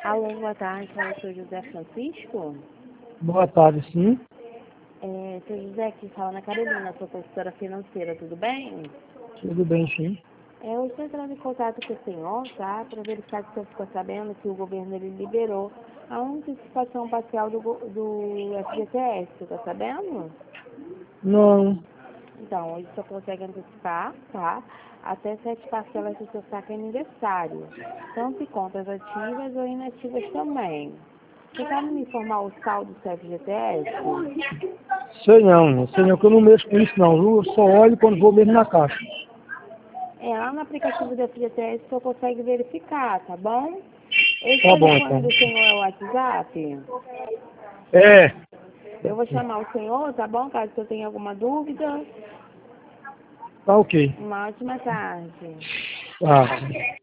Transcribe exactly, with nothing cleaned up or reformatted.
Alô, boa tarde, fala o senhor José Francisco. Boa tarde, sim. É, seu José, aqui fala na Carolina, sua consultora financeira, tudo bem? Tudo bem, sim. É, eu estou entrando em contato com o senhor, tá? Para verificar se o senhor ficou sabendo que o governo ele liberou a antecipação parcial do, go- do F G T S, tá sabendo? Não, Então, ele só consegue antecipar, tá? Até sete parcelas do seu saque aniversário, tanto em contas ativas ou inativas também. Você sabe me informar o saldo do seu F G T S? sei não. Sei não que eu não mexo com isso não, viu? Eu só olho quando vou mesmo na caixa. É, lá no aplicativo do F G T S você consegue verificar, tá bom? Esse Tá bom, telefone então. do senhor é o WhatsApp? É, Eu vou chamar o senhor, tá bom? Caso eu tenha alguma dúvida. tá ok. Uma ótima tarde. Tá.